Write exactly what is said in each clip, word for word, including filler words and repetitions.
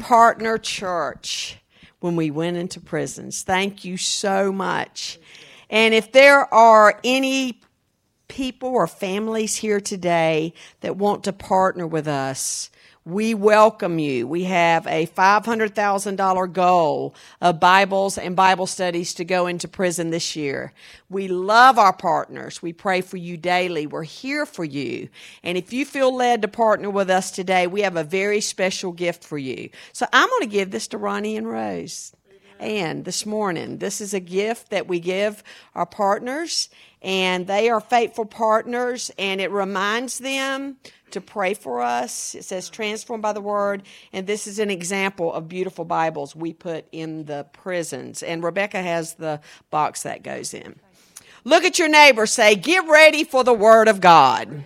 partner church when we went into prisons. Thank you so much. And if there are any people or families here today that want to partner with us, we welcome you. We have a five hundred thousand dollars goal of Bibles and Bible studies to go into prison this year. We love our partners. We pray for you daily. We're here for you. And if you feel led to partner with us today, we have a very special gift for you. So I'm going to give this to Ronnie and Rose. And this morning, this is a gift that we give our partners, and they are faithful partners, and it reminds them to pray for us. It says transformed by the word, and this is an example of beautiful Bibles we put in the prisons. And Rebecca has the box that goes in. Look at your neighbor, say, get ready for the word of God.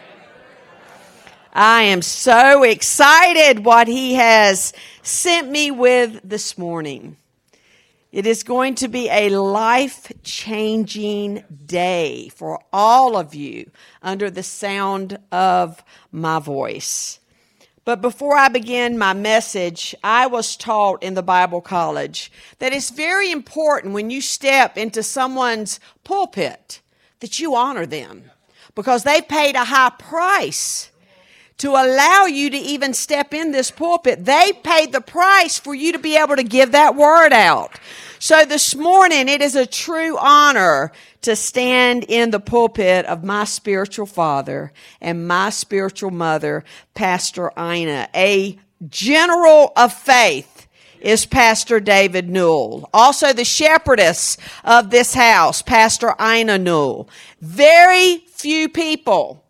I am so excited what he has sent me with this morning. It is going to be a life-changing day for all of you under the sound of my voice. But before I begin my message, I was taught in the Bible college that it's very important when you step into someone's pulpit that you honor them because they've paid a high price to allow you to even step in this pulpit. They paid the price for you to be able to give that word out. So this morning, it is a true honor to stand in the pulpit of my spiritual father and my spiritual mother, Pastor Ina. A general of faith is Pastor David Newell. Also the shepherdess of this house, Pastor Ina Newell. Very few people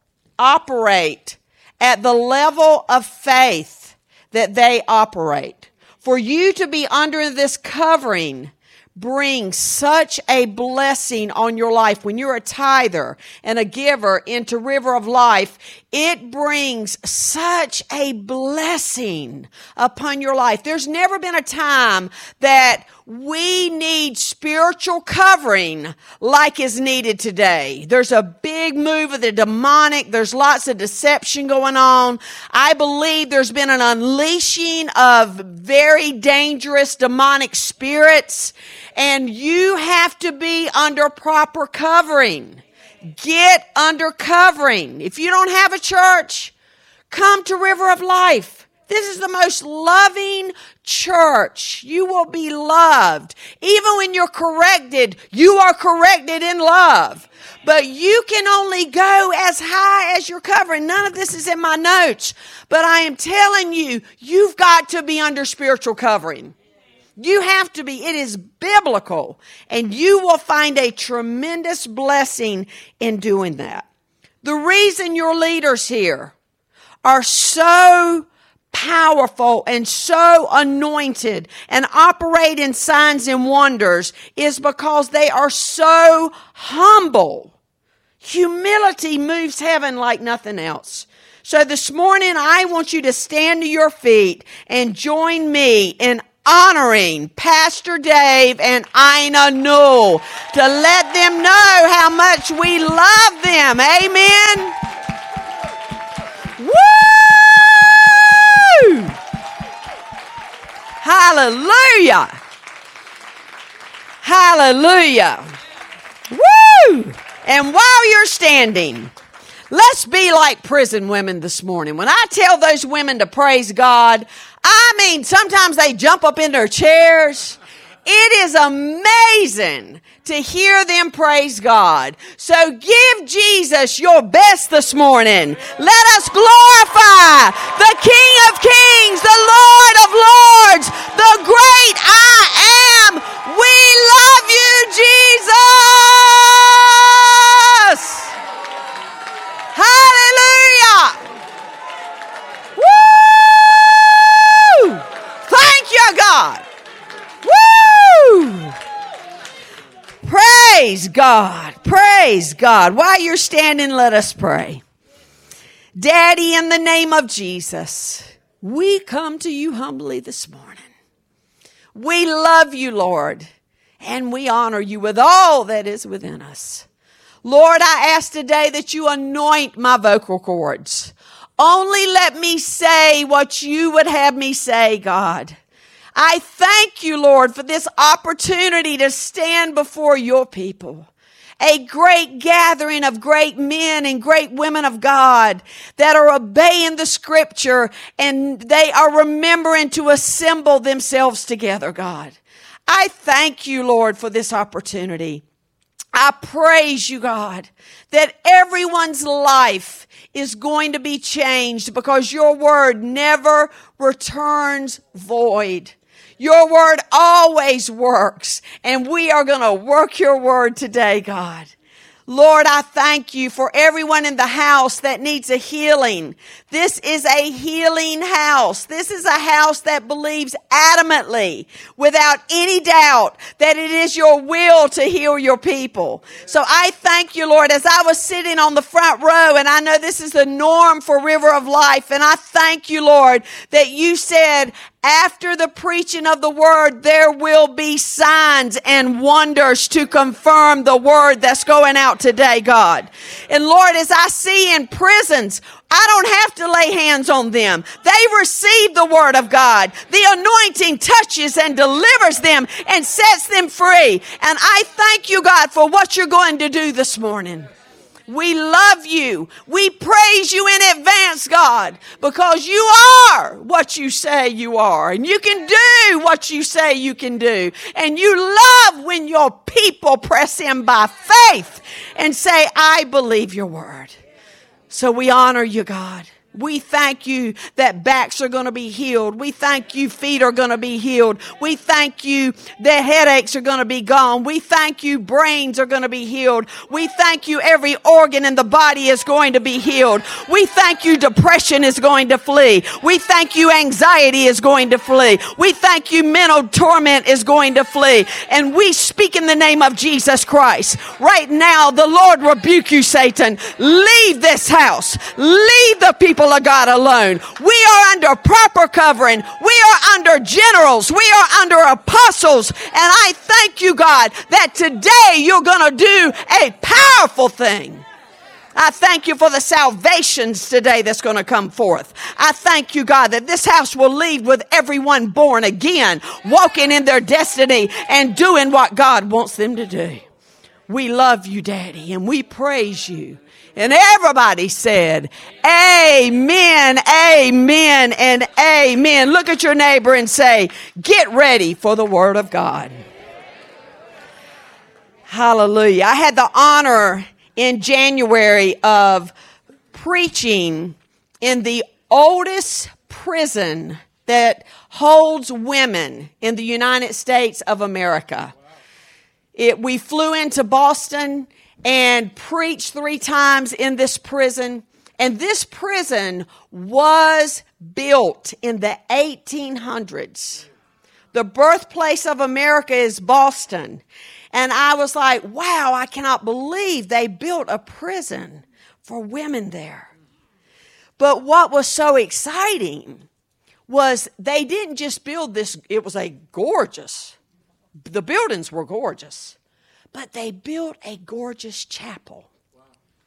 operate at the level of faith that they operate. For you to be under this covering brings such a blessing on your life. When you're a tither and a giver into River of Life, it brings such a blessing upon your life. There's never been a time that we need spiritual covering like is needed today. There's a big move of the demonic. There's lots of deception going on. I believe there's been an unleashing of very dangerous demonic spirits, and you have to be under proper covering. Get under covering. If you don't have a church, come to River of Life. This is the most loving church. You will be loved. Even when you're corrected, you are corrected in love. But you can only go as high as you're covering. None of this is in my notes. But I am telling you, you've got to be under spiritual covering. You have to be. It is biblical. And you will find a tremendous blessing in doing that. The reason your leaders here are so powerful and so anointed and operate in signs and wonders is because they are so humble. Humility moves heaven like nothing else. So this morning, I want you to stand to your feet and join me in honoring Pastor Dave and Ina Newell to let them know how much we love them. Amen. Woo! Hallelujah. Hallelujah. Woo! And while you're standing, let's be like prison women this morning. When I tell those women to praise God, I mean, sometimes they jump up in their chairs. It is amazing to hear them praise God. So give Jesus your best this morning. Let us glorify the King of Kings, the Lord of Lords, the great I am. We love you, Jesus. Hallelujah. Woo! Thank you, God. Woo! Praise God. Praise God. While you're standing, let us pray. Daddy, in the name of Jesus, we come to you humbly this morning. We love you, Lord, and we honor you with all that is within us. Lord, I ask today that you anoint my vocal cords. Only let me say what you would have me say, God. I thank you, Lord, for this opportunity to stand before your people. A great gathering of great men and great women of God that are obeying the scripture, and they are remembering to assemble themselves together, God. I thank you, Lord, for this opportunity. I praise you, God, that everyone's life is going to be changed because your word never returns void. Your word always works, and we are going to work your word today, God. Lord, I thank you for everyone in the house that needs a healing. This is a healing house. This is a house that believes adamantly, without any doubt, that it is your will to heal your people. So I thank you, Lord, as I was sitting on the front row, and I know this is the norm for River of Life, and I thank you, Lord, that you said, after the preaching of the word, there will be signs and wonders to confirm the word that's going out today, God. And Lord, as I see in prisons, I don't have to lay hands on them. They receive the word of God. The anointing touches and delivers them and sets them free. And I thank you, God, for what you're going to do this morning. We love you. We praise you in advance, God, because you are what you say you are, and you can do what you say you can do. And you love when your people press in by faith and say, I believe your word. So we honor you, God. We thank you that backs are going to be healed. We thank you feet are going to be healed. We thank you that headaches are going to be gone. We thank you brains are going to be healed. We thank you every organ in the body is going to be healed. We thank you depression is going to flee. We thank you anxiety is going to flee. We thank you mental torment is going to flee. And we speak in the name of Jesus Christ. Right now, the Lord rebuke you, Satan. Leave this house. Leave the people of God alone. We are under proper covering. We are under generals. We are under apostles. And I thank you, God, that today you're going to do a powerful thing. I thank you for the salvations today that's going to come forth. I thank you, God, that this house will leave with everyone born again, walking in their destiny and doing what God wants them to do. We love you, Daddy, and we praise you. And everybody said, amen, amen, and amen. Look at your neighbor and say, get ready for the word of God. Hallelujah. I had the honor in January of preaching in the oldest prison that holds women in the United States of America. It, we flew into Boston and preached three times in this prison. And this prison was built in the eighteen hundreds. The birthplace of America is Boston. And I was like, wow, I cannot believe they built a prison for women there. But what was so exciting was they didn't just build this, it was a gorgeous, the buildings were gorgeous. But they built a gorgeous chapel. Wow.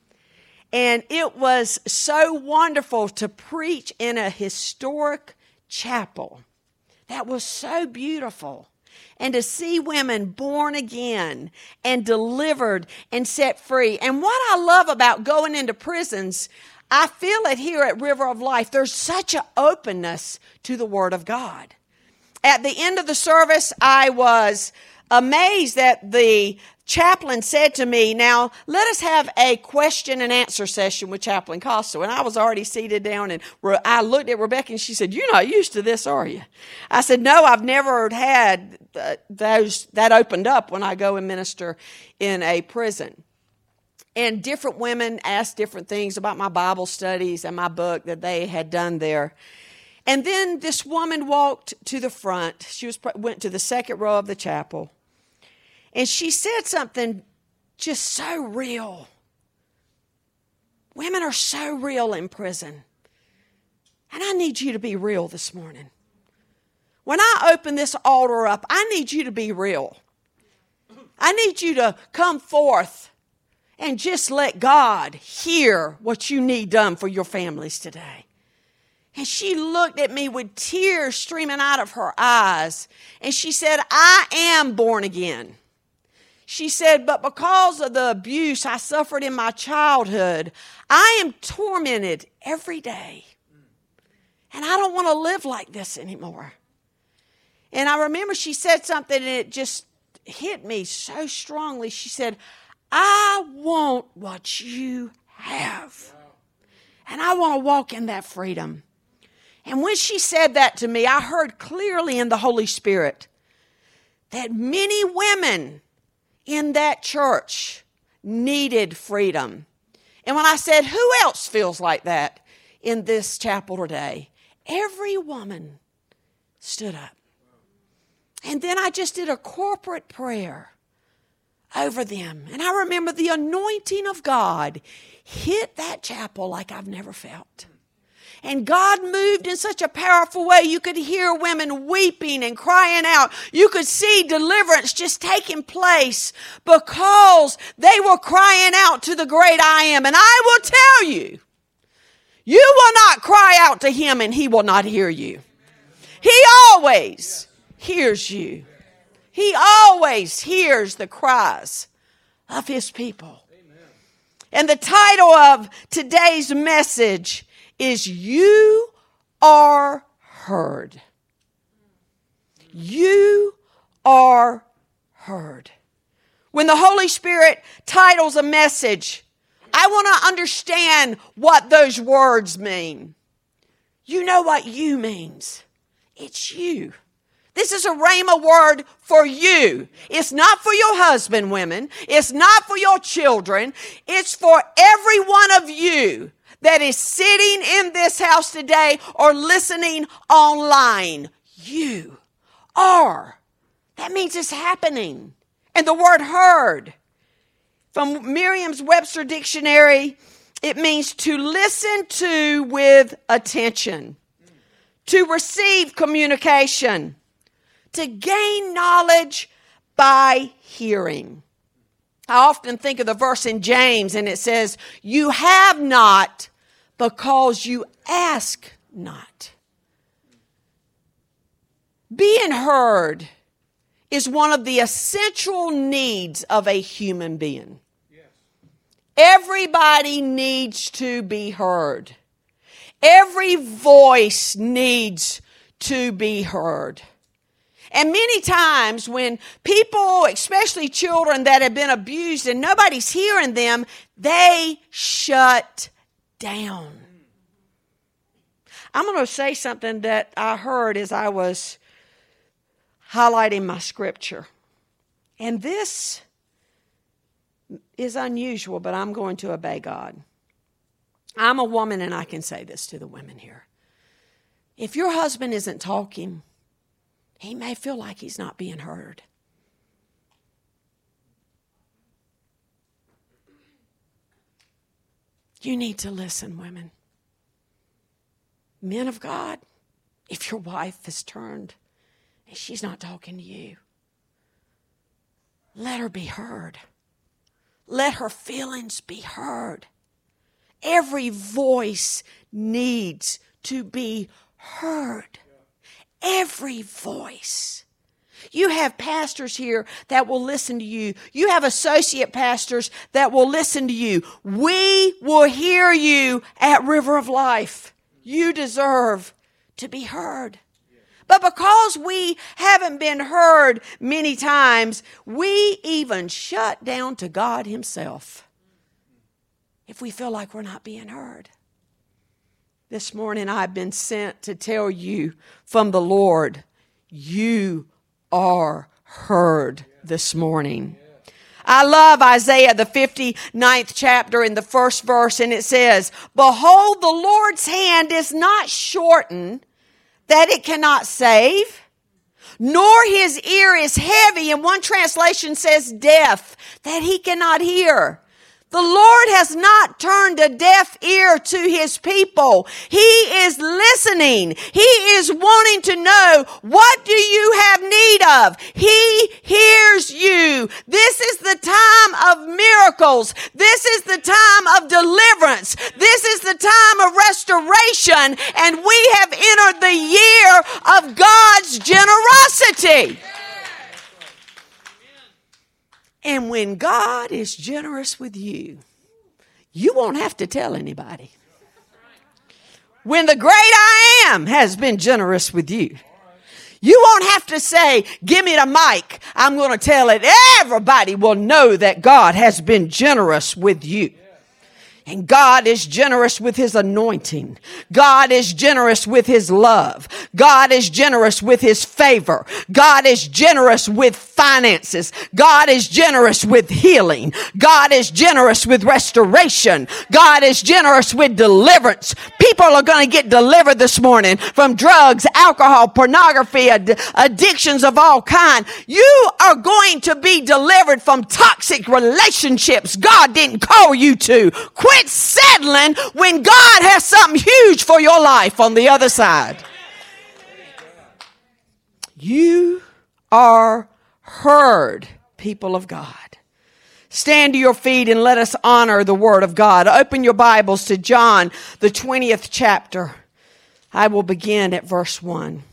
And it was so wonderful to preach in a historic chapel. That was so beautiful. And to see women born again and delivered and set free. And what I love about going into prisons, I feel it here at River of Life. There's such an openness to the Word of God. At the end of the service, I was amazed that the chaplain said to me, now let us have a question and answer session with Chaplain Costa. And I was already seated down, and I looked at Rebecca and she said, you're not used to this, are you? I said, no, I've never had uh, those that opened up when I go and minister in a prison. And different women asked different things about my Bible studies and my book that they had done there. And then this woman walked to the front. She was went to the second row of the chapel. And she said something just so real. Women are so real in prison. And I need you to be real this morning. When I open this altar up, I need you to be real. I need you to come forth and just let God hear what you need done for your families today. And she looked at me with tears streaming out of her eyes. And she said, I am born again. She said, but because of the abuse I suffered in my childhood, I am tormented every day. And I don't want to live like this anymore. And I remember she said something and it just hit me so strongly. She said, I want what you have. And I want to walk in that freedom. And when she said that to me, I heard clearly in the Holy Spirit that many women in that church needed freedom. And when I said, who else feels like that in this chapel today? Every woman stood up. And then I just did a corporate prayer over them. And I remember the anointing of God hit that chapel like I've never felt. And God moved in such a powerful way. You could hear women weeping and crying out. You could see deliverance just taking place because they were crying out to the great I am. And I will tell you, you will not cry out to him and he will not hear you. He always hears you. He always hears the cries of his people. And the title of today's message is You Are Heard. You are heard. When the Holy Spirit titles a message, I want to understand what those words mean. You know what you means. It's you. This is a rhema word for you. It's not for your husband, women. It's not for your children. It's for every one of you that is sitting in this house today or listening online. You are. That means it's happening. And the word heard, from Merriam-Webster Dictionary, it means to listen to with attention, to receive communication, to gain knowledge by hearing. I often think of the verse in James and it says, you have not because you ask not. Being heard is one of the essential needs of a human being. Yes. Everybody needs to be heard. Every voice needs to be heard. And many times when people, especially children that have been abused and nobody's hearing them, they shut down. I'm going to say something that I heard as I was highlighting my scripture. And this is unusual, but I'm going to obey God. I'm a woman and I can say this to the women here. If your husband isn't talking, he may feel like he's not being heard. You need to listen, women. Men of God, if your wife has turned and she's not talking to you, let her be heard. Let her feelings be heard. Every voice needs to be heard. Every voice. You have pastors here that will listen to you. You have associate pastors that will listen to you. We will hear you at River of Life. You deserve to be heard. But because we haven't been heard many times, we even shut down to God himself if we feel like we're not being heard. This morning I've been sent to tell you from the Lord, you are heard this morning. I love Isaiah, the fifty-ninth chapter in the first verse, and it says, behold, the Lord's hand is not shortened that it cannot save, nor his ear is heavy, and one translation says deaf, that he cannot hear. The Lord has not turned a deaf ear to his people. He is listening. He is wanting to know, what do you have need of? He hears you. This is the time of miracles. This is the time of deliverance. This is the time of restoration. And we have entered the year of God's generosity. And when God is generous with you, you won't have to tell anybody. When the great I am has been generous with you, you won't have to say, give me the mic, I'm going to tell it. Everybody will know that God has been generous with you. And God is generous with his anointing. God is generous with his love. God is generous with his favor. God is generous with finances. God is generous with healing. God is generous with restoration. God is generous with deliverance. People are going to get delivered this morning from drugs, alcohol, pornography, ad- addictions of all kind. You are going to be delivered from toxic relationships God didn't call you to. Quit settling when God has something huge for your life on the other side. You are heard, people of God. Stand to your feet and let us honor the word of God. Open your Bibles to John, the twentieth chapter. I will begin at verse one.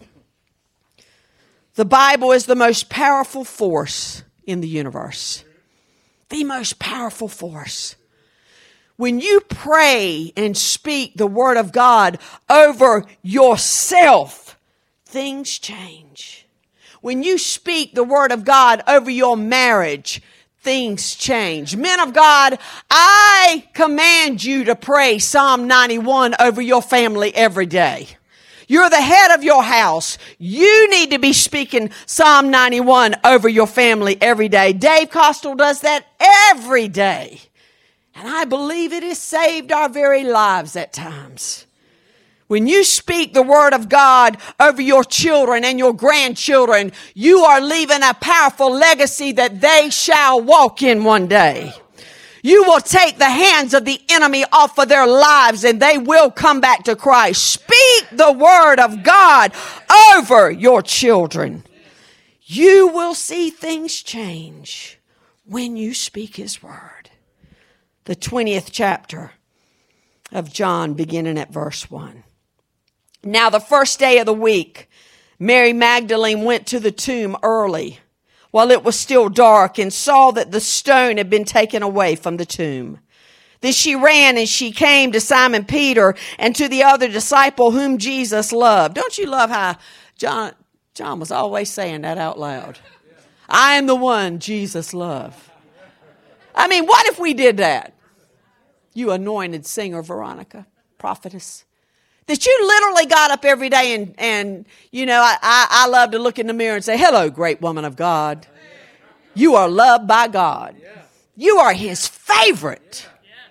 The Bible is the most powerful force in the universe. The most powerful force. When you pray and speak the word of God over yourself, things change. When you speak the word of God over your marriage, things change. Men of God, I command you to pray Psalm ninety-one over your family every day. You're the head of your house. You need to be speaking Psalm ninety-one over your family every day. Dave Costal does that every day. And I believe it has saved our very lives at times. When you speak the word of God over your children and your grandchildren, you are leaving a powerful legacy that they shall walk in one day. You will take the hands of the enemy off of their lives and they will come back to Christ. Speak the word of God over your children. You will see things change when you speak his word. The twentieth chapter of John, beginning at verse one. Now the first day of the week, Mary Magdalene went to the tomb early, while it was still dark, and saw that the stone had been taken away from the tomb. Then she ran and she came to Simon Peter and to the other disciple whom Jesus loved. Don't you love how John, John was always saying that out loud? I am the one Jesus loved. I mean, what if we did that? You anointed singer, Veronica, prophetess. That you literally got up every day and, and you know, I, I, I love to look in the mirror and say, hello, great woman of God. You are loved by God. You are his favorite.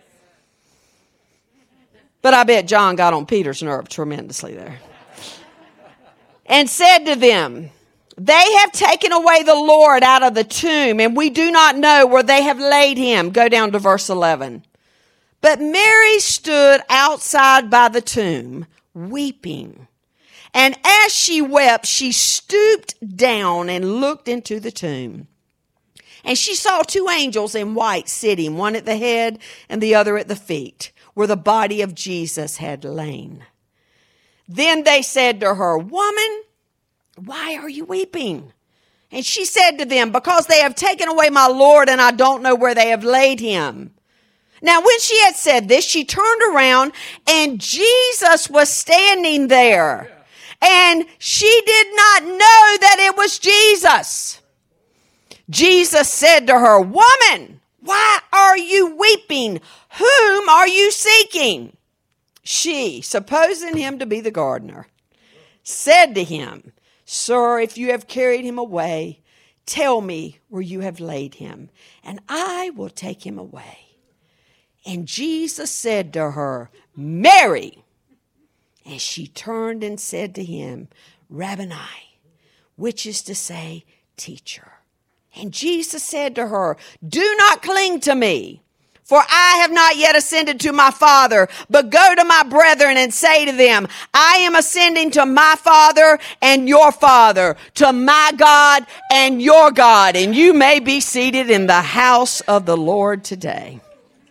But I bet John got on Peter's nerve tremendously there. And said to them, they have taken away the Lord out of the tomb, and we do not know where they have laid him. Go down to verse eleven. But Mary stood outside by the tomb, weeping. And as she wept, she stooped down and looked into the tomb. And she saw two angels in white sitting, one at the head and the other at the feet, where the body of Jesus had lain. Then they said to her, Woman, why are you weeping? And she said to them, Because they have taken away my Lord, and I don't know where they have laid him. Now, when she had said this, she turned around, and Jesus was standing there. And she did not know that it was Jesus. Jesus said to her, Woman, why are you weeping? Whom are you seeking? She, supposing him to be the gardener, said to him, Sir, if you have carried him away, tell me where you have laid him, and I will take him away. And Jesus said to her, Mary. And she turned and said to him, Rabboni, which is to say, teacher. And Jesus said to her, Do not cling to me, For I have not yet ascended to my Father, but go to my brethren and say to them, I am ascending to my Father and your Father, to my God and your God. And you may be seated in the house of the Lord today.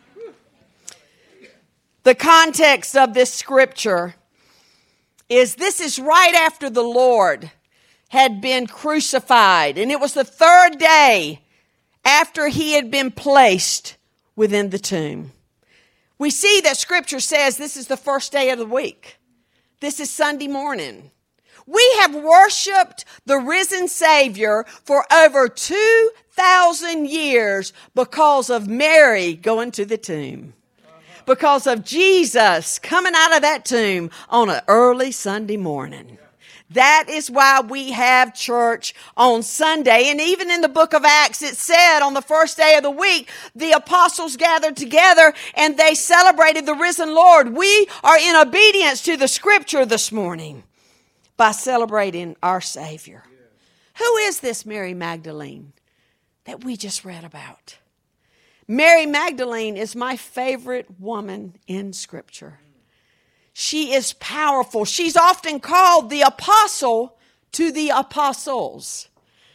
The context of this scripture is this is right after the Lord had been crucified. And it was the third day after he had been placed within the tomb. We see that scripture says this is the first day of the week. This is Sunday morning. We have worshiped the risen Savior for over two thousand years because of Mary going to the tomb. Because of Jesus coming out of that tomb on an early Sunday morning. That is why we have church on Sunday. And even in the book of Acts, it said on the first day of the week, the apostles gathered together and they celebrated the risen Lord. We are in obedience to the scripture this morning by celebrating our Savior. Who is this Mary Magdalene that we just read about? Mary Magdalene is my favorite woman in scripture. She is powerful. She's often called the apostle to the apostles.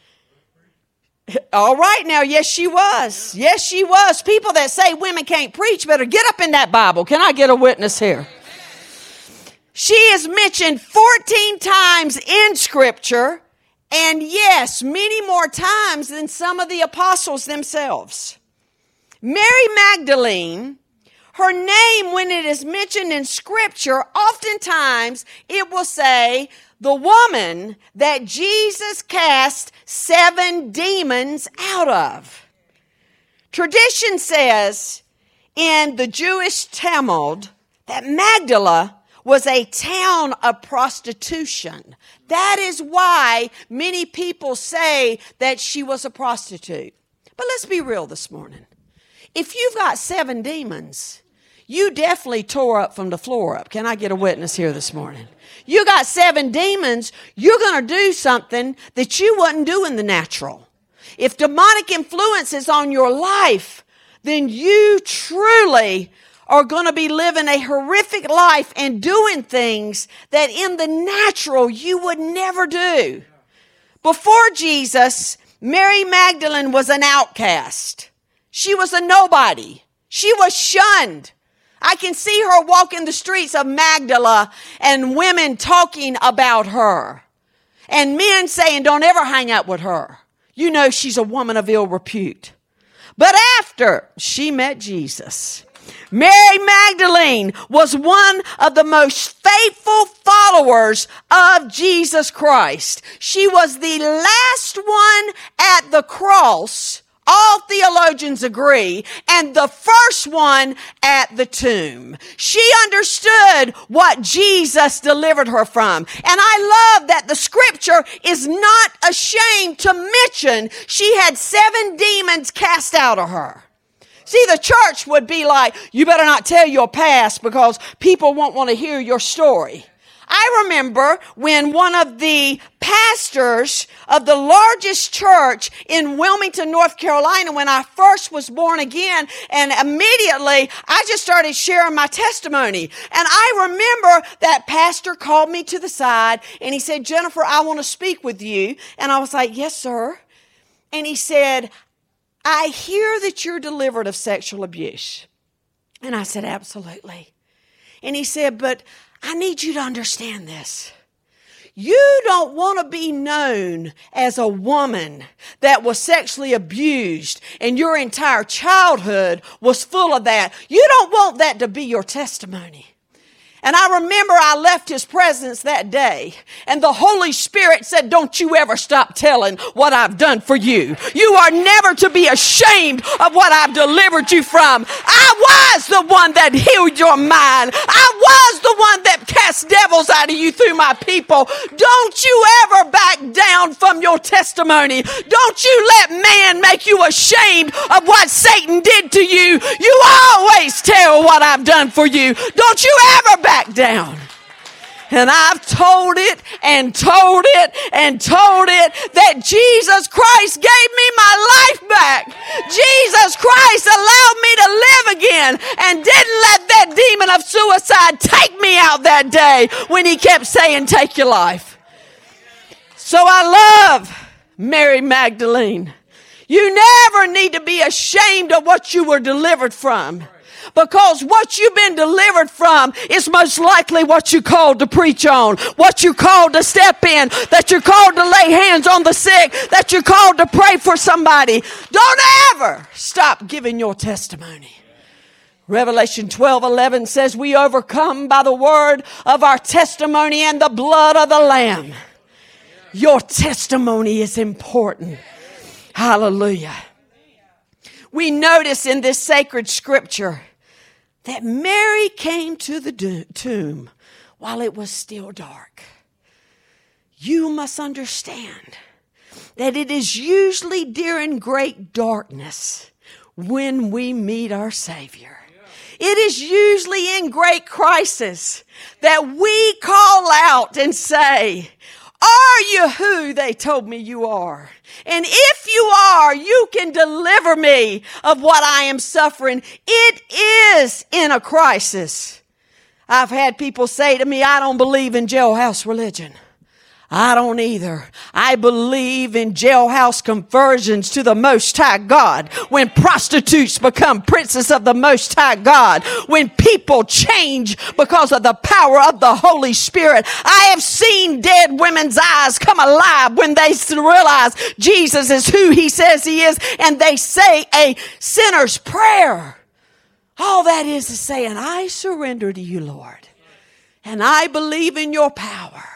All right now, yes, she was. Yes, she was. People that say women can't preach better get up in that Bible. Can I get a witness here? She is mentioned fourteen times in scripture, and yes, many more times than some of the apostles themselves. Mary Magdalene, her name, when it is mentioned in scripture, oftentimes it will say the woman that Jesus cast seven demons out of. Tradition says in the Jewish Talmud that Magdala was a town of prostitution. That is why many people say that she was a prostitute. But let's be real this morning. If you've got seven demons, you definitely tore up from the floor up. Can I get a witness here this morning? You got seven demons, you're going to do something that you wouldn't do in the natural. If demonic influence is on your life, then you truly are going to be living a horrific life and doing things that in the natural you would never do. Before Jesus, Mary Magdalene was an outcast. She was a nobody. She was shunned. I can see her walking the streets of Magdala and women talking about her. And men saying, don't ever hang out with her. You know she's a woman of ill repute. But after she met Jesus, Mary Magdalene was one of the most faithful followers of Jesus Christ. She was the last one at the cross. All theologians agree, and the first one at the tomb. She understood what Jesus delivered her from. And I love that the scripture is not ashamed to mention she had seven demons cast out of her. See, the church would be like, you better not tell your past because people won't want to hear your story. I remember when one of the pastors of the largest church in Wilmington, North Carolina, when I first was born again, and immediately I just started sharing my testimony. And I remember that pastor called me to the side and he said, Jennifer, I want to speak with you. And I was like, yes, sir. And he said, I hear that you're delivered of sexual abuse. And I said, absolutely. And he said, but I need you to understand this. You don't want to be known as a woman that was sexually abused and your entire childhood was full of that. You don't want that to be your testimony. And I remember I left his presence that day and the Holy Spirit said, don't you ever stop telling what I've done for you. You are never to be ashamed of what I've delivered you from. I was the one that healed your mind. I was the one that cast devils out of you through my people. Don't you ever back down from your testimony. Don't you let man make you ashamed of what Satan did to you. You always tell what I've done for you. Don't you ever back Back down. And I've told it and told it and told it that Jesus Christ gave me my life back. Jesus Christ allowed me to live again and didn't let that demon of suicide take me out that day when he kept saying, take your life. So I love Mary Magdalene. You never need to be ashamed of what you were delivered from. Because what you've been delivered from is most likely what you called to preach on, what you called to step in, that you're called to lay hands on the sick, that you're called to pray for somebody. Don't ever stop giving your testimony. Revelation twelve eleven says we overcome by the word of our testimony and the blood of the Lamb. Your testimony is important. Hallelujah. We notice in this sacred scripture that Mary came to the do- tomb while it was still dark. You must understand that it is usually during great darkness when we meet our Savior. It is usually in great crisis that we call out and say, are you who they told me you are? And if you are, you can deliver me of what I am suffering. It is in a crisis. I've had people say to me, I don't believe in jailhouse religion. I don't either. I believe in jailhouse conversions to the Most High God. When prostitutes become princes of the Most High God. When people change because of the power of the Holy Spirit. I have seen dead women's eyes come alive when they realize Jesus is who he says he is. And they say a sinner's prayer. All that is is saying, I surrender to you, Lord. And I believe in your power.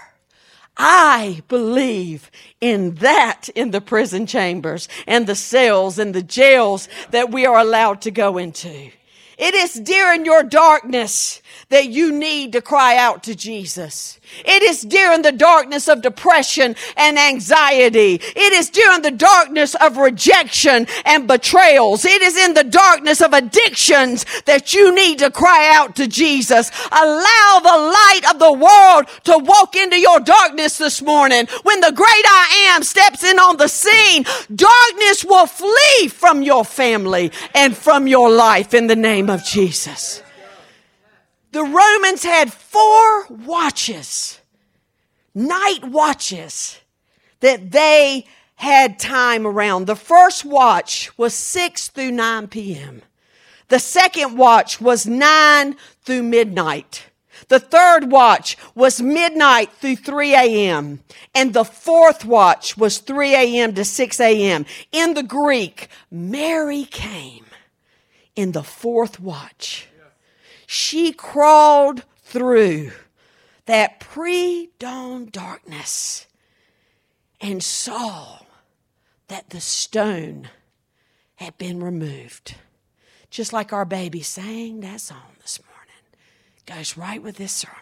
I believe in that in the prison chambers and the cells and the jails that we are allowed to go into. It is during your darkness that you need to cry out to Jesus. It is during the darkness of depression and anxiety. It is during the darkness of rejection and betrayals. It is in the darkness of addictions that you need to cry out to Jesus. Allow the light of the world to walk into your darkness this morning. When the great I Am steps in on the scene, darkness will flee from your family and from your life in the name of Jesus. The Romans had four watches, night watches, that they had time around. The first watch was six through nine p.m. The second watch was nine through midnight. The third watch was midnight through three a.m. And the fourth watch was three a.m. to six a.m. In the Greek, Mary came in the fourth watch. She crawled through that pre-dawn darkness and saw that the stone had been removed. Just like our baby sang that song this morning. Goes right with this sermon.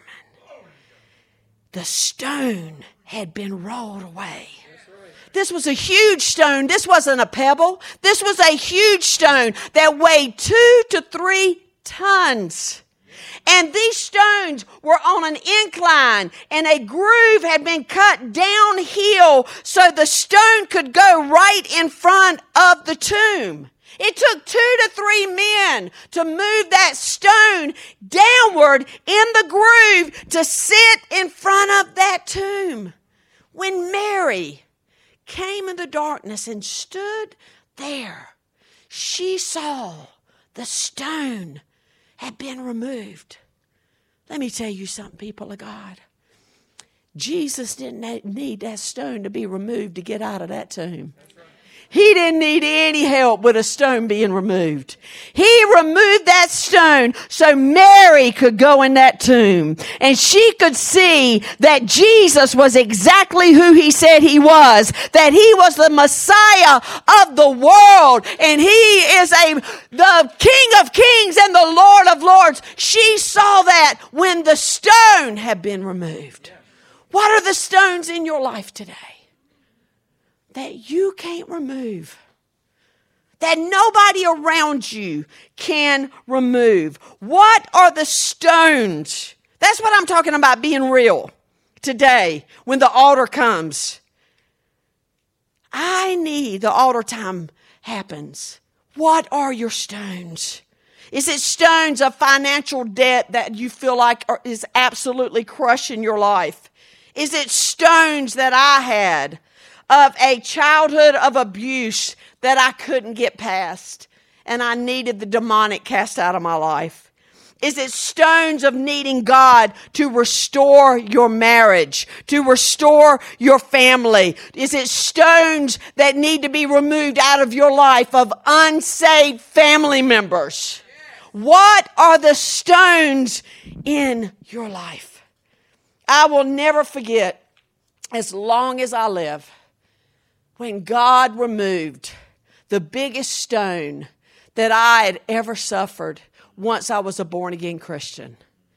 The stone had been rolled away. This was a huge stone. This wasn't a pebble. This was a huge stone that weighed two to three tons. And these stones were on an incline and a groove had been cut downhill so the stone could go right in front of the tomb. It took two to three men to move that stone downward in the groove to sit in front of that tomb. When Mary came in the darkness and stood there, she saw the stone had been removed. Let me tell you something, people of God. Jesus didn't need that stone to be removed to get out of that tomb. He didn't need any help with a stone being removed. He removed that stone so Mary could go in that tomb and she could see that Jesus was exactly who he said he was, that he was the Messiah of the world and he is a the King of Kings and the Lord of Lords. She saw that when the stone had been removed. What are the stones in your life today that you can't remove, that nobody around you can remove? What are the stones That's what I'm talking about, being real today when the altar comes. I need, the altar time happens. What are your stones? Is it stones of financial debt that you feel like are, is absolutely crushing your life? Is it stones that I had of a childhood of abuse that I couldn't get past and I needed the demonic cast out of my life? Is it stones of needing God to restore your marriage, to restore your family? Is it stones that need to be removed out of your life of unsaved family members? What are the stones in your life? I will never forget, as long as I live, when God removed the biggest stone that I had ever suffered once I was a born-again Christian.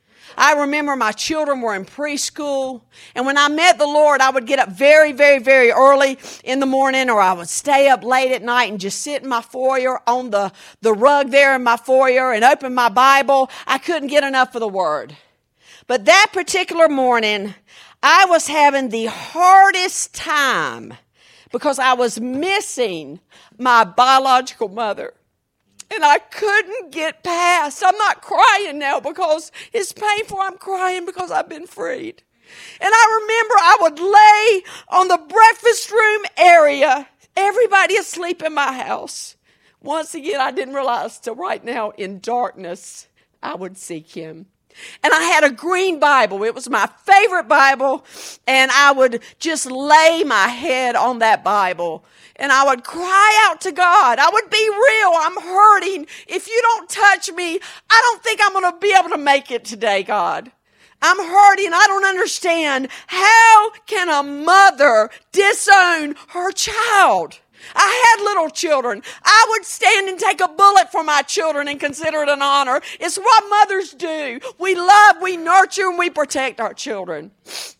I remember my children were in preschool, and when I met the Lord, I would get up very, very, very early in the morning, or I would stay up late at night and just sit in my foyer on the, the rug there in my foyer and open my Bible. I couldn't get enough of the Word. But that particular morning, I was having the hardest time because I was missing my biological mother. And I couldn't get past. I'm not crying now because it's painful. I'm crying because I've been freed. And I remember I would lay on the breakfast room area, everybody asleep in my house. Once again, I didn't realize till right now, in darkness, I would seek him. And I had a green Bible. It was my favorite Bible. And I would just lay my head on that Bible. And I would cry out to God. I would be real. I'm hurting. If you don't touch me, I don't think I'm going to be able to make it today, God. I'm hurting. I don't understand. How can a mother disown her child? I had little children. I would stand and take a bullet for my children and consider it an honor. It's what mothers do. We love, we nurture, and we protect our children.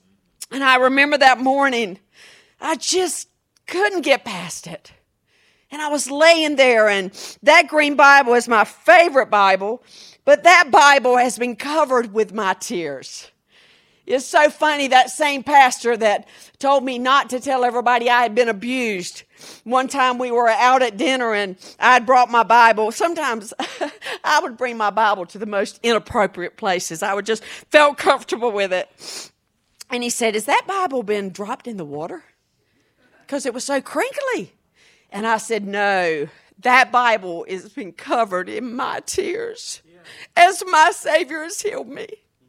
And I remember that morning, I just couldn't get past it. And I was laying there, and that green Bible is my favorite Bible, but that Bible has been covered with my tears. It's so funny, that same pastor that told me not to tell everybody I had been abused. One time we were out at dinner and I had brought my Bible. Sometimes I would bring my Bible to the most inappropriate places. I would just felt comfortable with it. And he said, "Has that Bible been dropped in the water?" Because it was so crinkly. And I said, "No, that Bible has been covered in my tears as my Savior has healed me."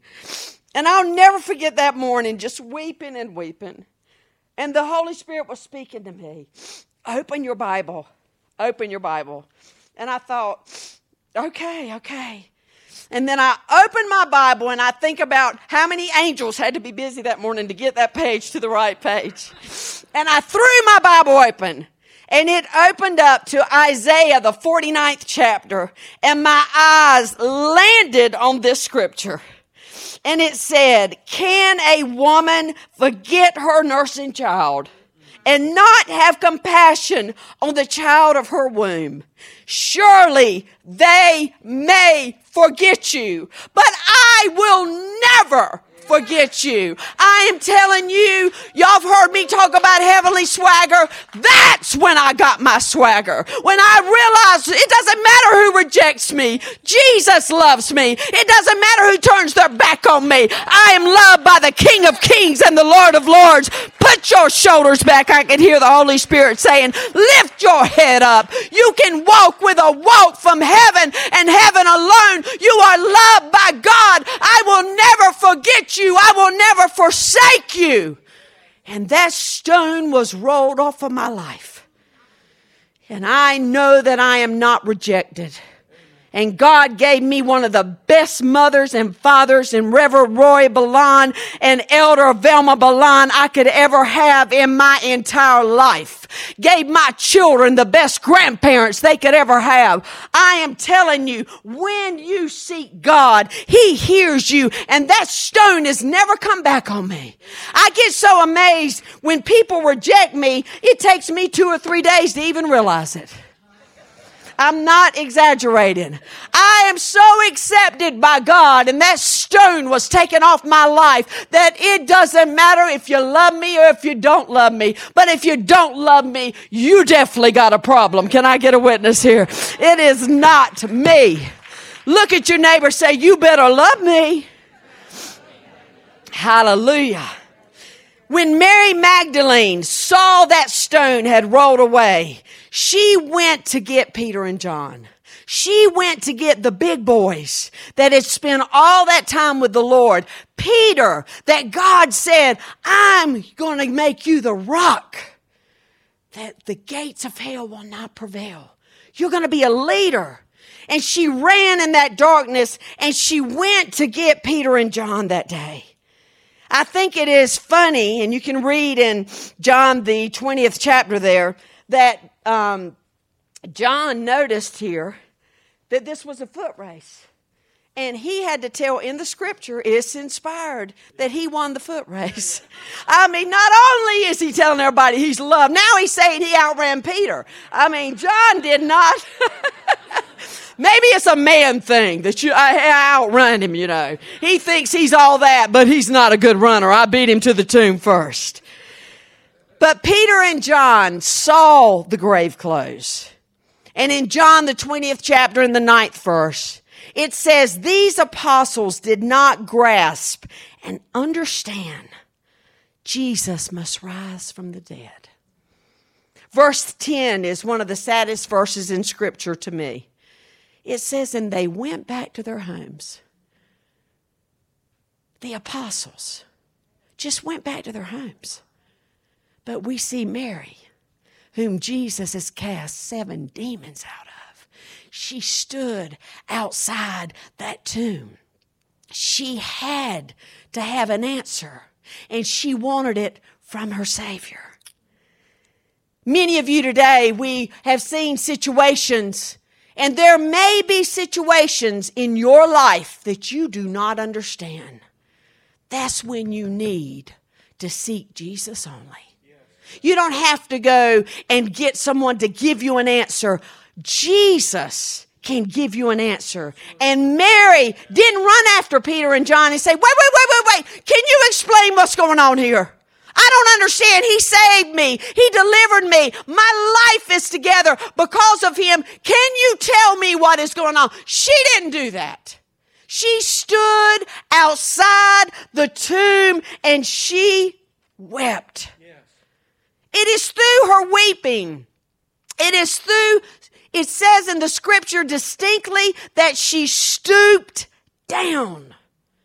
And I'll never forget that morning, just weeping and weeping. And the Holy Spirit was speaking to me. Open your Bible. Open your Bible. And I thought, okay, okay. And then I opened my Bible and I think about how many angels had to be busy that morning to get that page to the right page. And I threw my Bible open. And it opened up to Isaiah, the forty-ninth chapter. And my eyes landed on this scripture. And it said, "Can a woman forget her nursing child and not have compassion on the child of her womb? Surely they may forget you, but I will never forget you." I am telling you, y'all have heard me talk about heavenly swagger. That's when I got my swagger. When I realized it doesn't matter who rejects me. Jesus loves me. It doesn't matter who turns their back on me. I am loved by the King of Kings and the Lord of Lords. Put your shoulders back. I can hear the Holy Spirit saying, lift your head up. You can walk with a walk from heaven and heaven alone. You are loved by God. I will never forget you. I will never forsake you. And that stone was rolled off of my life. And I know that I am not rejected. And God gave me one of the best mothers and fathers in Reverend Roy Balan and Elder Velma Balan I could ever have in my entire life. Gave my children the best grandparents they could ever have. I am telling you, when you seek God, He hears you, and that stone has never come back on me. I get so amazed when people reject me, it takes me two or three days to even realize it. I'm not exaggerating. I am so accepted by God, and that stone was taken off my life that it doesn't matter if you love me or if you don't love me. But if you don't love me, you definitely got a problem. Can I get a witness here? It is not me. Look at your neighbor, say, you better love me. Hallelujah. When Mary Magdalene saw that stone had rolled away, she went to get Peter and John. She went to get the big boys that had spent all that time with the Lord. Peter, that God said, I'm going to make you the rock that the gates of hell will not prevail. You're going to be a leader. And she ran in that darkness and she went to get Peter and John that day. I think it is funny, and you can read in John, the twentieth chapter there, that um, John noticed here that this was a foot race. And he had to tell in the scripture, it's inspired, that he won the foot race. I mean, not only is he telling everybody he's loved, now he's saying he outran Peter. I mean, John did not. Maybe it's a man thing that you, I, I outrun him, you know. He thinks he's all that, but he's not a good runner. I beat him to the tomb first. But Peter and John saw the grave close. And in John, the twentieth chapter, in the ninth verse, it says, these apostles did not grasp and understand Jesus must rise from the dead. Verse ten is one of the saddest verses in Scripture to me. It says, and they went back to their homes. The apostles just went back to their homes. But we see Mary, whom Jesus has cast seven demons out of. She stood outside that tomb. She had to have an answer, and she wanted it from her Savior. Many of you today, we have seen situations, and there may be situations in your life that you do not understand. That's when you need to seek Jesus only. You don't have to go and get someone to give you an answer. Jesus can give you an answer. And Mary didn't run after Peter and John and say, wait, wait, wait, wait, wait. Can you explain what's going on here? I don't understand. He saved me. He delivered me. My life is together because of him. Can you tell me what is going on? She didn't do that. She stood outside the tomb and she wept. Yes. It is through her weeping. It is through, it says in the scripture distinctly that she stooped down.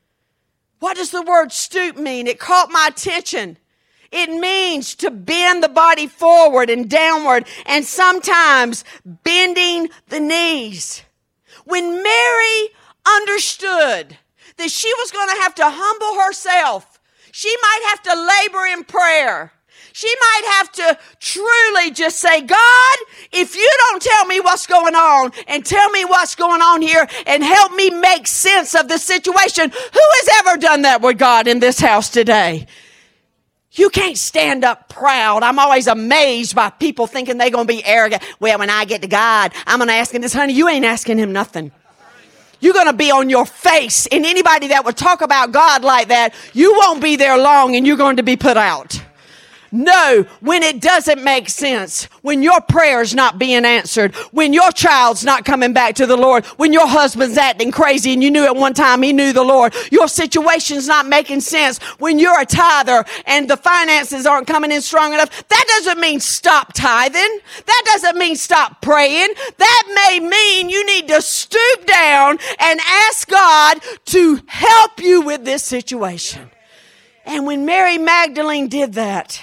What does the word stoop mean? It caught my attention. It means to bend the body forward and downward, and sometimes bending the knees. When Mary understood that she was going to have to humble herself, she might have to labor in prayer. She might have to truly just say, God, if you don't tell me what's going on and tell me what's going on here and help me make sense of the situation. Who has ever done that with God in this house today? You can't stand up proud. I'm always amazed by people thinking they're going to be arrogant. Well, when I get to God, I'm going to ask him this. Honey, you ain't asking him nothing. You're going to be on your face. And anybody that would talk about God like that, you won't be there long and you're going to be put out. No, when it doesn't make sense, when your prayer's not being answered, when your child's not coming back to the Lord, when your husband's acting crazy and you knew at one time he knew the Lord, your situation's not making sense, when you're a tither and the finances aren't coming in strong enough, that doesn't mean stop tithing. That doesn't mean stop praying. That may mean you need to stoop down and ask God to help you with this situation. And when Mary Magdalene did that,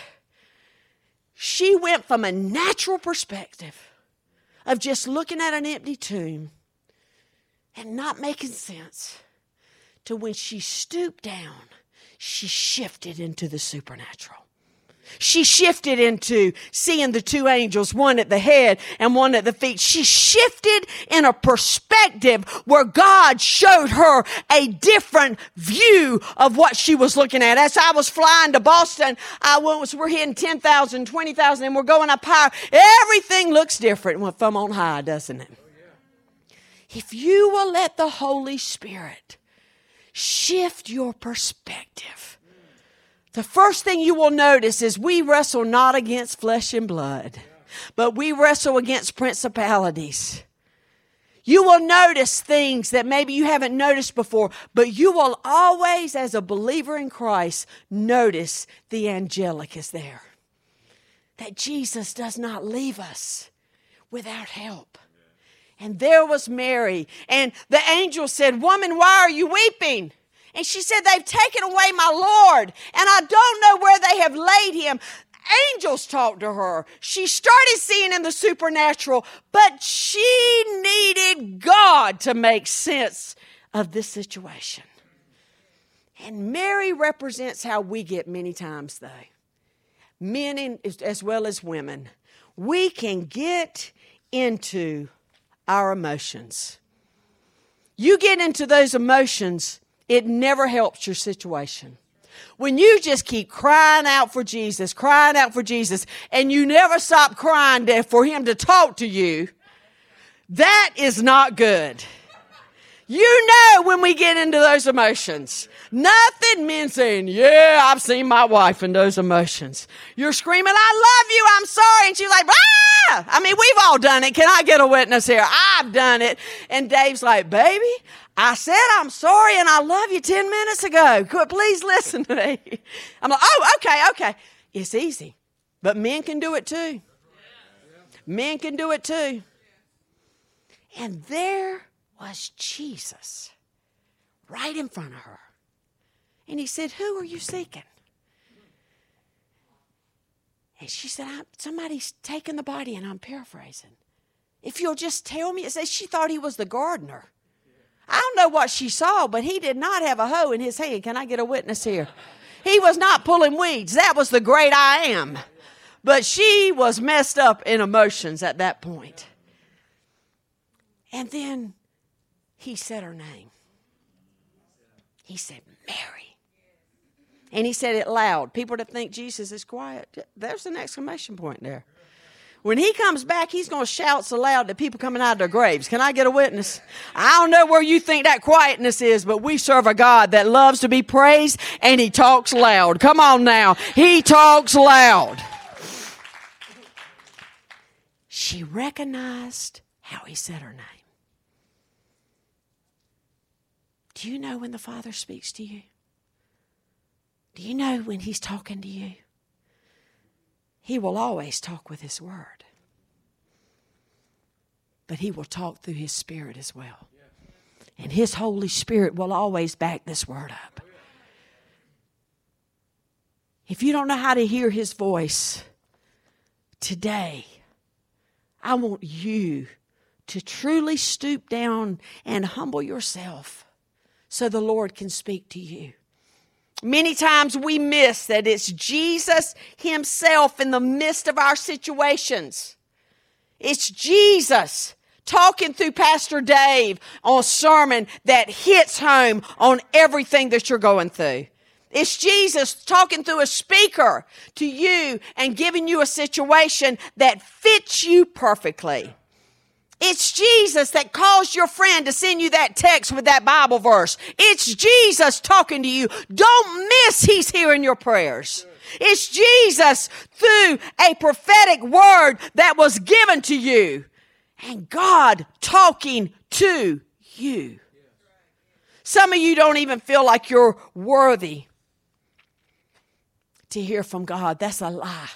she went from a natural perspective of just looking at an empty tomb and not making sense to when she stooped down, she shifted into the supernatural. She shifted into seeing the two angels, one at the head and one at the feet. She shifted in a perspective where God showed her a different view of what she was looking at. As I was flying to Boston, I was, we're hitting ten thousand, twenty thousand, and we're going up higher. Everything looks different from on high, doesn't it? if you will let the Holy Spirit shift your perspective, the first thing you will notice is we wrestle not against flesh and blood, but we wrestle against principalities. You will notice things that maybe you haven't noticed before, but you will always, as a believer in Christ, notice the angelic is there. That Jesus does not leave us without help. And there was Mary, and the angel said, "Woman, why are you weeping?" And she said, "They've taken away my Lord, and I don't know where they have laid him." Angels talked to her. She started seeing in the supernatural, but she needed God to make sense of this situation. And Mary represents how we get many times, though. Men in, as well as women. We can get into our emotions. You get into those emotions, it never helps your situation. When you just keep crying out for Jesus, crying out for Jesus, and you never stop crying for him to talk to you, that is not good. You know when we get into those emotions. Nothing men saying, "Yeah, I've seen my wife in those emotions." You're screaming, "I love you, I'm sorry." And she's like, "Ah!" I mean, we've all done it. Can I get a witness here? I've done it. And Dave's like, "Baby, I said I'm sorry and I love you ten minutes ago. Could please listen to me." I'm like, "Oh, okay, okay." It's easy. But men can do it too. Men can do it too. And there was Jesus right in front of her. And he said, "Who are you seeking?" And she said, I'm, "Somebody's taken the body," and I'm paraphrasing. "If you'll just tell me." It says she thought he was the gardener. I don't know what she saw, but he did not have a hoe in his hand. Can I get a witness here? He was not pulling weeds. That was the great I am. But she was messed up in emotions at that point. And then he said her name. He said, "Mary." And he said it loud. People that think Jesus is quiet, there's an exclamation point there. When he comes back, he's going to shout so loud that people coming out of their graves. Can I get a witness? I don't know where you think that quietness is, but we serve a God that loves to be praised, and he talks loud. Come on now. He talks loud. She recognized how he said her name. Do you know when the Father speaks to you? Do you know when he's talking to you? He will always talk with his word. But he will talk through his Spirit as well. And his Holy Spirit will always back this word up. If you don't know how to hear his voice today, I want you to truly stoop down and humble yourself so the Lord can speak to you. Many times we miss that it's Jesus himself in the midst of our situations. It's Jesus talking through Pastor Dave on a sermon that hits home on everything that you're going through. It's Jesus talking through a speaker to you and giving you a situation that fits you perfectly. It's Jesus that caused your friend to send you that text with that Bible verse. It's Jesus talking to you. Don't miss he's hearing your prayers. It's Jesus through a prophetic word that was given to you. And God talking to you. Some of you don't even feel like you're worthy to hear from God. That's a lie.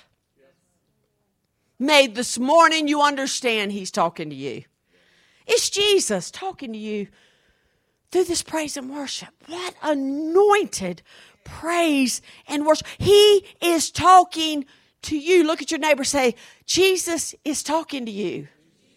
May this morning you understand he's talking to you. It's Jesus talking to you through this praise and worship. What anointed praise and worship. He is talking to you. Look at your neighbor, say, Jesus is talking to you.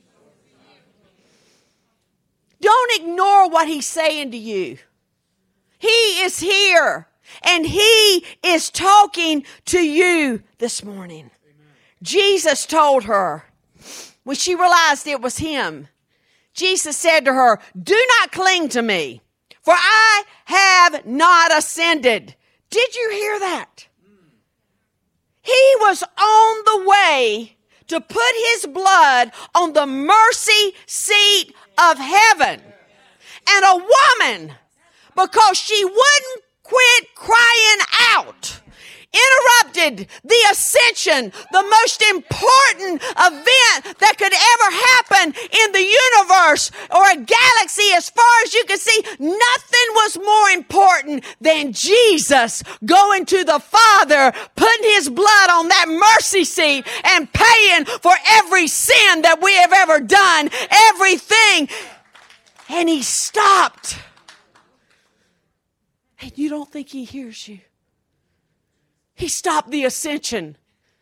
Don't ignore what he's saying to you. He is here and he is talking to you this morning. Jesus told her, when she realized it was him, Jesus said to her, "Do not cling to me, for I have not ascended." Did you hear that? He was on the way to put his blood on the mercy seat of heaven. And a woman, because she wouldn't quit crying out, interrupted the ascension, the most important event that could ever happen in the universe or a galaxy as far as you can see. Nothing was more important than Jesus going to the Father, putting his blood on that mercy seat and paying for every sin that we have ever done, everything. And he stopped. And you don't think he hears you. He stopped the ascension.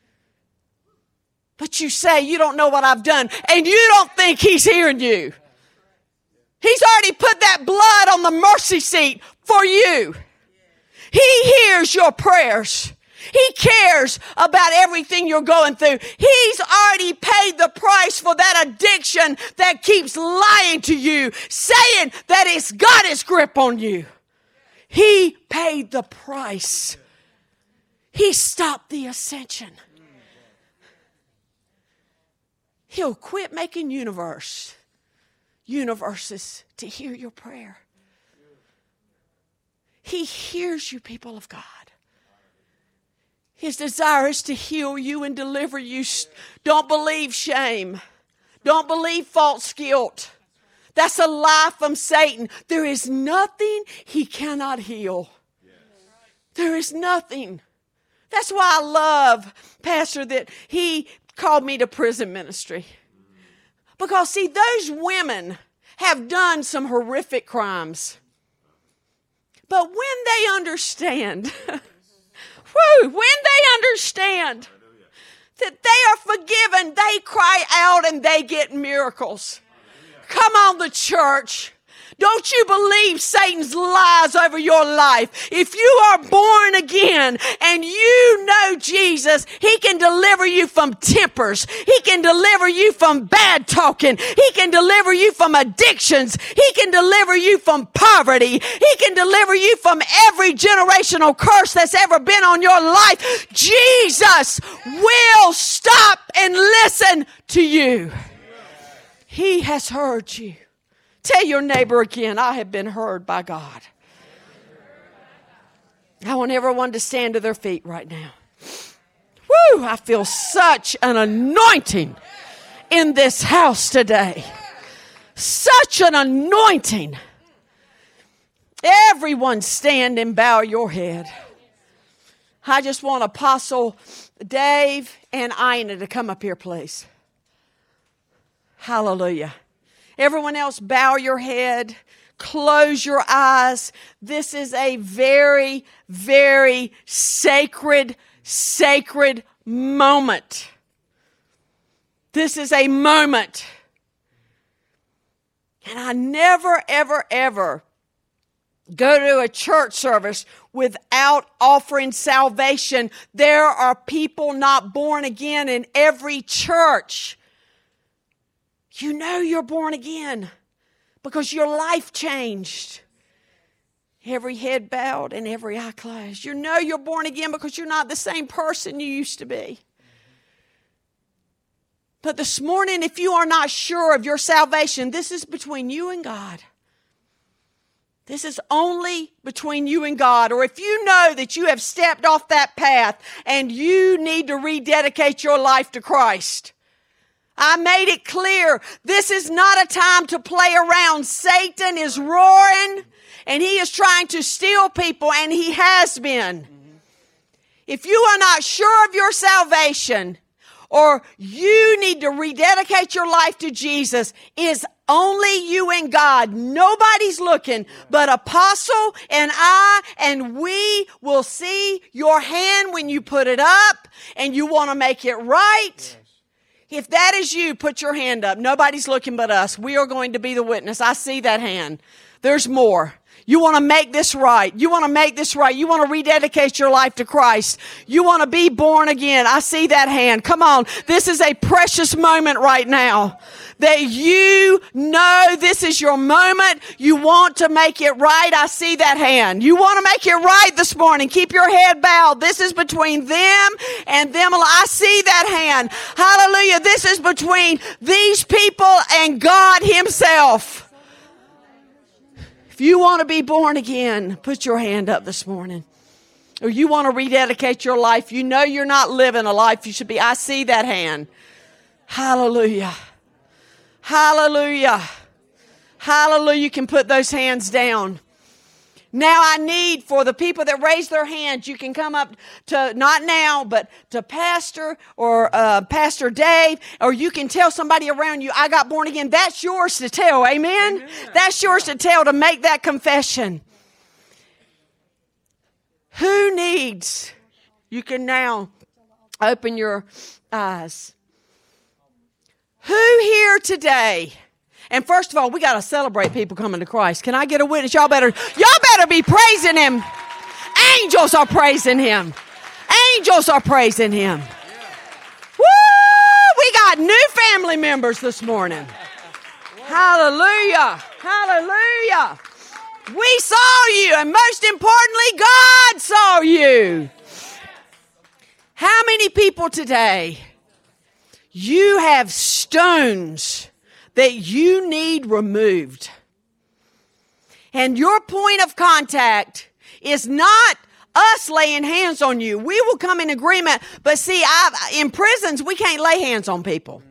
But you say, you don't know what I've done, and you don't think he's hearing you. He's already put that blood on the mercy seat for you. He hears your prayers. He cares about everything you're going through. He's already paid the price for that addiction that keeps lying to you, saying that it's got its grip on you. He paid the price. He stopped the ascension. He'll quit making universe, universes to hear your prayer. He hears you, people of God. His desire is to heal you and deliver you. Don't believe shame. Don't believe false guilt. That's a lie from Satan. There is nothing he cannot heal. There is nothing. That's why I love, Pastor, that he called me to prison ministry. Because, see, those women have done some horrific crimes. But when they understand, whew, when they understand that they are forgiven, they cry out and they get miracles. Come on, the church. Don't you believe Satan's lies over your life. If you are born again and you know Jesus, he can deliver you from tempers. He can deliver you from bad talking. He can deliver you from addictions. He can deliver you from poverty. He can deliver you from every generational curse that's ever been on your life. Jesus will stop and listen to you. He has heard you. Tell your neighbor again, I have been heard by God. I want everyone to stand to their feet right now. Woo! I feel such an anointing in this house today. Such an anointing. Everyone stand and bow your head. I just want Apostle Dave and Ina to come up here, please. Hallelujah. Everyone else, bow your head, close your eyes. This is a very, very sacred, sacred moment. This is a moment. And I never, ever, ever go to a church service without offering salvation. There are people not born again in every church. You know you're born again because your life changed. Every head bowed and every eye closed. You know you're born again because you're not the same person you used to be. But this morning, if you are not sure of your salvation, this is between you and God. This is only between you and God. Or if you know that you have stepped off that path and you need to rededicate your life to Christ, I made it clear, this is not a time to play around. Satan is roaring, and he is trying to steal people, and he has been. If you are not sure of your salvation, or you need to rededicate your life to Jesus, it's only you and God. Nobody's looking but Apostle and I, and we will see your hand when you put it up, and you want to make it right. If that is you, put your hand up. Nobody's looking but us. We are going to be the witness. I see that hand. There's more. You want to make this right. You want to make this right. You want to rededicate your life to Christ. You want to be born again. I see that hand. Come on. This is a precious moment right now. That you know this is your moment. You want to make it right. I see that hand. You want to make it right this morning. Keep your head bowed. This is between them and them. I see that hand. Hallelujah. This is between these people and God Himself. If you want to be born again, put your hand up this morning. Or you want to rededicate your life. You know you're not living a life you should be. I see that hand. Hallelujah. Hallelujah. Hallelujah. You can put those hands down. Now I need for the people that raise their hands, you can come up to, not now, but to Pastor or uh, Pastor Dave, or you can tell somebody around you, I got born again. That's yours to tell. Amen? Amen. That's yours to tell, to make that confession. Who needs? You can now open your eyes. Who here today? And first of all, we got to celebrate people coming to Christ. Can I get a witness? Y'all better, y'all better be praising Him. Angels are praising Him. Angels are praising Him. Woo! We got new family members this morning. Hallelujah. Hallelujah. We saw you, and most importantly, God saw you. How many people today, you have stones that you need removed? And your point of contact is not us laying hands on you. We will come in agreement. But see, I've, in prisons, we can't lay hands on people.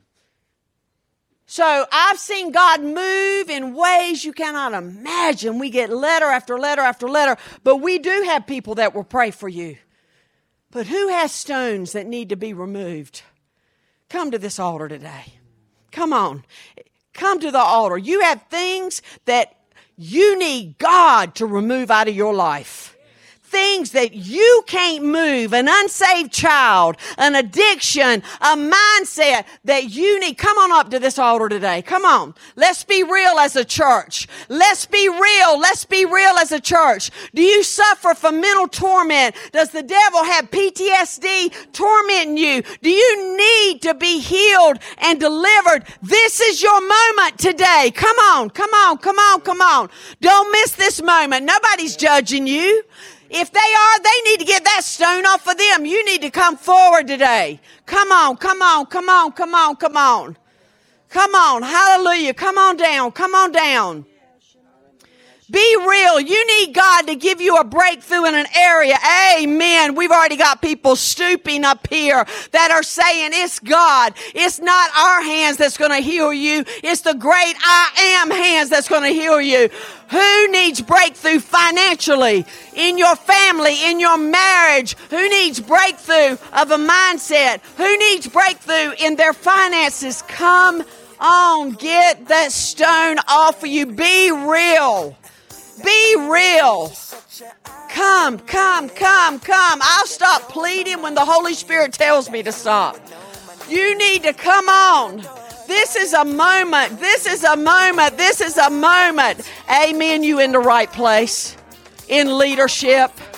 So I've seen God move in ways you cannot imagine. We get letter after letter after letter. But we do have people that will pray for you. But who has stones that need to be removed? Come to this altar today. Come on. Come to the altar. You have things that you need God to remove out of your life. Things that you can't move, an unsaved child, an addiction, a mindset that you need. Come on up to this altar today. Come on. Let's be real as a church. Let's be real. Let's be real as a church. Do you suffer from mental torment? Does the devil have P T S D tormenting you? Do you need to be healed and delivered? This is your moment today. Come on, come on, come on, come on. Don't miss this moment. Nobody's judging you. If they are, they need to get that stone off of them. You need to come forward today. Come on, come on, come on, come on, come on. Come on, hallelujah. Come on down, come on down. Be real. You need God to give you a breakthrough in an area. Amen. We've already got people stooping up here that are saying it's God. It's not our hands that's going to heal you. It's the great I am hands that's going to heal you. Who needs breakthrough financially, in your family, in your marriage? Who needs breakthrough of a mindset? Who needs breakthrough in their finances? Come on, get that stone off of you. Be real. Be real. Come, come, come, come. I'll stop pleading when the Holy Spirit tells me to stop. You need to come on. This is a moment. This is a moment. This is a moment. Amen. You in the right place. In leadership.